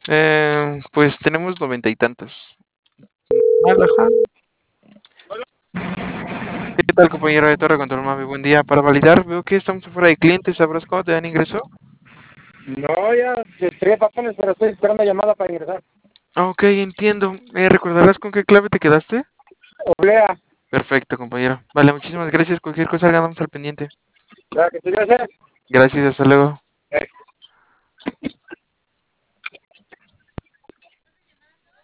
Pues tenemos 90 y tantos. Mal, ajá. ¿Qué tal, compañero de Torre Control Mami? Buen día. Para validar, veo que estamos fuera de clientes. ¿Sabrás cuándo te dan ingreso? No, ya estoy papeles, pero estoy esperando llamada para ingresar. Ah, ok, entiendo. ¿Recordarás con qué clave te quedaste? Oblea, Perfecto, compañero. Vale, muchísimas gracias. Cualquier cosa, ganamos al pendiente. la que te voy a hacer. Gracias, hasta luego.